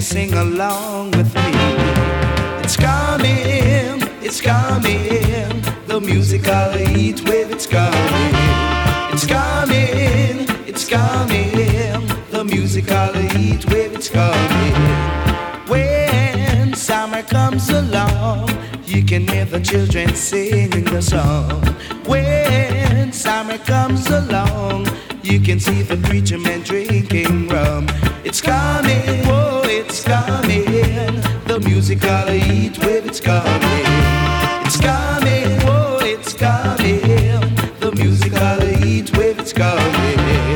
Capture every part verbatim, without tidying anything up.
sing along with me. It's coming, it's coming, the musical heat wave, it's coming. It's coming, it's coming, the musical heat wave, it's coming. When summer comes along, you can hear the children singing the song. When summer comes along, you can see the preacher man drinking rum. It's coming, oh, it's coming, the musical heat wave, it's coming. It's coming, oh, it's coming, the musical heat wave, it's coming.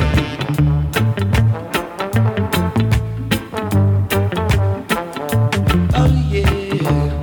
Oh yeah,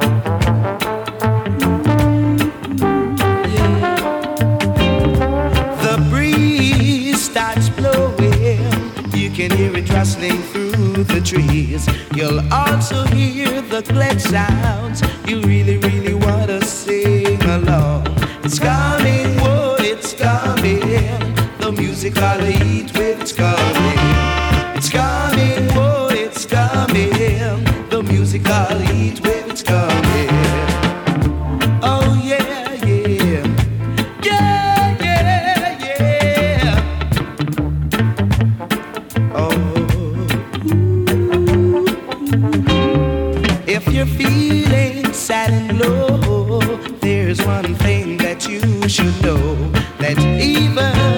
yeah. The breeze starts blowing, you can hear it rustling through the trees. You'll also hear the glad sounds. You really, really want to sing along. It's coming, whoa, it's coming, the musical heat wave, it's coming. It's coming, whoa, it's coming, the musical heat wave, it's coming. Oh yeah, yeah, yeah, yeah, yeah. Oh, if you're feeling sad and low, there's one thing that you should know, that even